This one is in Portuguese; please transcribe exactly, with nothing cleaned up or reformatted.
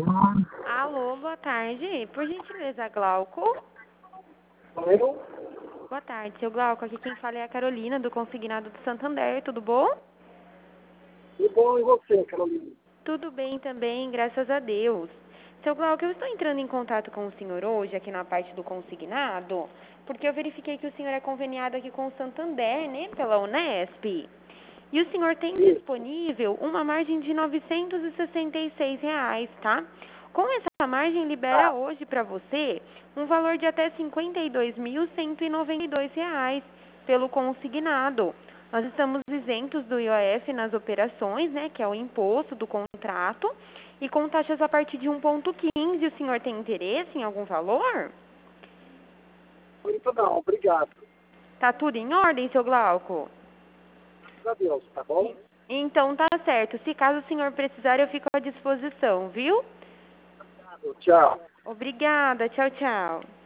Alô, boa tarde. Por gentileza, Glauco? Eu? Boa tarde, seu Glauco. Aqui quem fala é a Carolina, do Consignado do Santander. Tudo bom? Tudo bom, e você, Carolina? Tudo bem também, graças a Deus. Seu Glauco, eu estou entrando em contato com o senhor hoje, aqui na parte do consignado, porque eu verifiquei que o senhor é conveniado aqui com o Santander, né, pela Unesp. E o senhor tem Isso. disponível uma margem de novecentos e sessenta e seis reais, tá? Com essa margem, libera Tá. hoje para você um valor de até cinquenta e dois mil cento e noventa e dois reais pelo consignado. Nós estamos isentos do I O F nas operações, né, que é o imposto do contrato, e com taxas a partir de um vírgula quinze. O senhor tem interesse em algum valor? Muito não, obrigado. Tá tudo em ordem, seu Glauco? Graças a Deus, tá bom? Então tá certo. Se caso o senhor precisar, eu fico à disposição, viu? Tchau. Obrigada. Tchau, tchau.